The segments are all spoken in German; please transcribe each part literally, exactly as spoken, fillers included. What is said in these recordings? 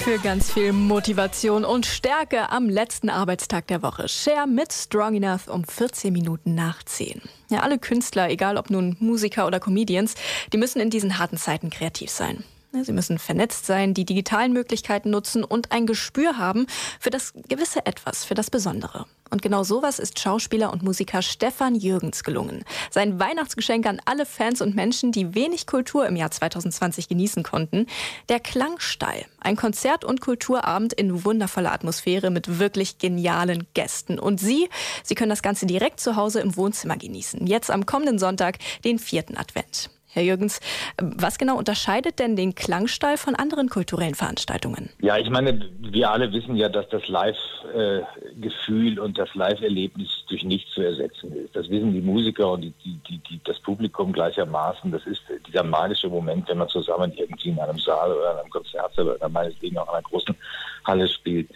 Für ganz viel Motivation und Stärke am letzten Arbeitstag der Woche. Cher mit Strong Enough um vierzehn Minuten nach zehn. Ja, alle Künstler, egal ob nun Musiker oder Comedians, die müssen in diesen harten Zeiten kreativ sein. Sie müssen vernetzt sein, die digitalen Möglichkeiten nutzen und ein Gespür haben für das gewisse Etwas, für das Besondere. Und genau sowas ist Schauspieler und Musiker Stefan Jürgens gelungen. Sein Weihnachtsgeschenk an alle Fans und Menschen, die wenig Kultur im Jahr zwanzig zwanzig genießen konnten. Der Klangstall. Ein Konzert- und Kulturabend in wundervoller Atmosphäre mit wirklich genialen Gästen. Und Sie, Sie können das Ganze direkt zu Hause im Wohnzimmer genießen. Jetzt am kommenden Sonntag, den vierten Advent. Herr Jürgens, was genau unterscheidet denn den Klangstall von anderen kulturellen Veranstaltungen? Ja, ich meine, wir alle wissen ja, dass das Live-Gefühl und das Live-Erlebnis durch nichts zu ersetzen ist. Das wissen die Musiker und die, die, die, das Publikum gleichermaßen. Das ist dieser magische Moment, wenn man zusammen irgendwie in einem Saal oder in einem Konzertsaal oder meinetwegen auch in einer großen Halle spielt.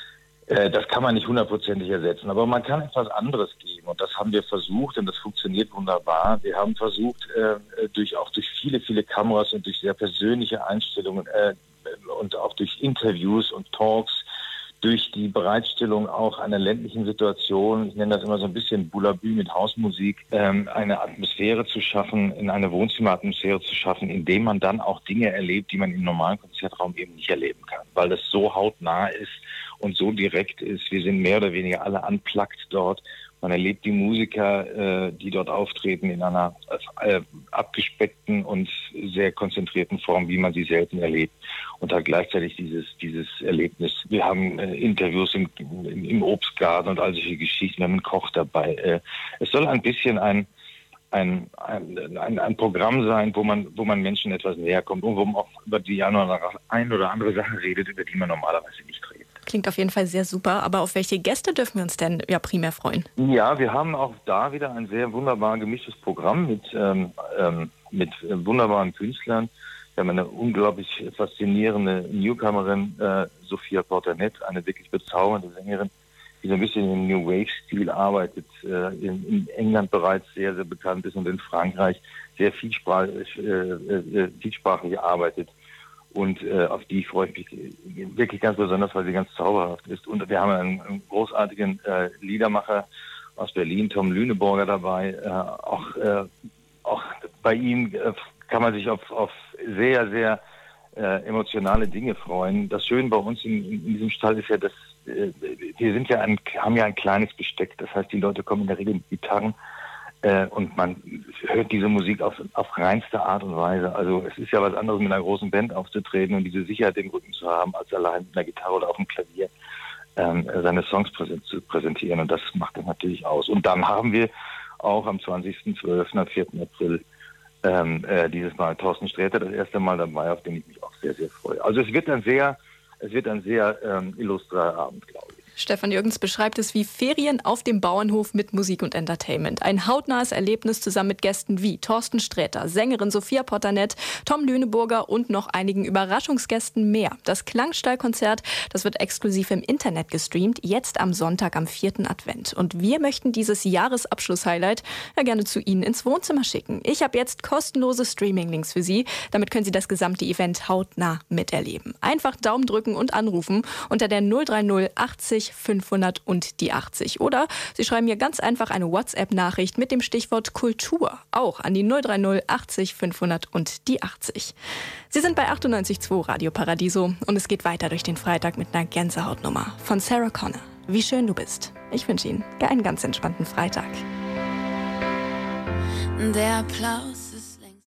Das kann man nicht hundertprozentig ersetzen, aber man kann etwas anderes geben und das haben wir versucht und das funktioniert wunderbar. Wir haben versucht, äh, durch auch durch viele, viele Kameras und durch sehr persönliche Einstellungen äh, und auch durch Interviews und Talks, durch die Bereitstellung auch einer ländlichen Situation, ich nenne das immer so ein bisschen Boulabü mit Hausmusik, ähm, eine Atmosphäre zu schaffen, in eine Wohnzimmeratmosphäre zu schaffen, indem man dann auch Dinge erlebt, die man im normalen Konzertraum eben nicht erleben kann, weil das so hautnah ist und so direkt ist. Wir sind mehr oder weniger alle unplugged dort. Man erlebt die Musiker, äh, die dort auftreten, in einer äh, abgespeckten und sehr konzentrierten Form, wie man sie selten erlebt. Und hat gleichzeitig dieses dieses Erlebnis. Wir haben äh, Interviews im, im, im Obstgarten und all solche Geschichten. Wir haben einen Koch dabei. Äh, es soll ein bisschen ein Ein, ein, ein, ein Programm sein, wo man, wo man Menschen etwas näher kommt und wo man auch über die eine oder, ein oder andere Sache redet, über die man normalerweise nicht redet. Klingt auf jeden Fall sehr super, aber auf welche Gäste dürfen wir uns denn ja primär freuen? Ja, wir haben auch da wieder ein sehr wunderbar gemischtes Programm mit, ähm, ähm, mit äh, wunderbaren Künstlern. Wir haben eine unglaublich faszinierende Newcomerin, äh, Sophia Portanet, eine wirklich bezaubernde Sängerin, die so ein bisschen im New Wave-Stil arbeitet, äh, in, in England bereits sehr, sehr bekannt ist und in Frankreich sehr vielsprachig, äh, äh, vielsprachig arbeitet. Und äh, auf die freue ich mich wirklich ganz besonders, weil sie ganz zauberhaft ist. Und wir haben einen, einen großartigen äh, Liedermacher aus Berlin, Tom Lüneburger, dabei. Äh, auch, äh, auch bei ihm äh, kann man sich auf, auf sehr, sehr äh, emotionale Dinge freuen. Das Schöne bei uns in, in diesem Stall ist ja, dass wir sind ja ein, haben ja ein kleines Besteck, das heißt, die Leute kommen in der Regel mit Gitarren äh, und man hört diese Musik auf, auf reinste Art und Weise. Also es ist ja was anderes, mit einer großen Band aufzutreten und diese Sicherheit im Rücken zu haben, als allein mit einer Gitarre oder auf dem Klavier ähm, seine Songs präsent, zu präsentieren, und das macht das natürlich aus. Und dann haben wir auch am zwanzigsten zwölften, am vierten April ähm, äh, dieses Mal Thorsten Sträter das erste Mal dabei, auf den ich mich auch sehr, sehr freue. Also es wird ein sehr Es wird ein sehr ähm, illustrer Abend, glaube ich. Stefan Jürgens beschreibt es wie Ferien auf dem Bauernhof mit Musik und Entertainment. Ein hautnahes Erlebnis zusammen mit Gästen wie Thorsten Sträter, Sängerin Sophia Portanet, Tom Lüneburger und noch einigen Überraschungsgästen mehr. Das Klangstall-Konzert, das wird exklusiv im Internet gestreamt, jetzt am Sonntag am vierten Advent. Und wir möchten dieses Jahresabschluss-Highlight ja gerne zu Ihnen ins Wohnzimmer schicken. Ich habe jetzt kostenlose Streaming-Links für Sie. Damit können Sie das gesamte Event hautnah miterleben. Einfach Daumen drücken und anrufen unter der null drei null achtzig fünfhundert und die achtzig. Oder Sie schreiben mir ganz einfach eine WhatsApp-Nachricht mit dem Stichwort Kultur, auch an die null drei null achtzig fünfhundert und die achtzig. Sie sind bei achtundneunzig Komma zwei Radio Paradiso und es geht weiter durch den Freitag mit einer Gänsehautnummer von Sarah Connor. Wie schön du bist. Ich wünsche Ihnen einen ganz entspannten Freitag. Der Applaus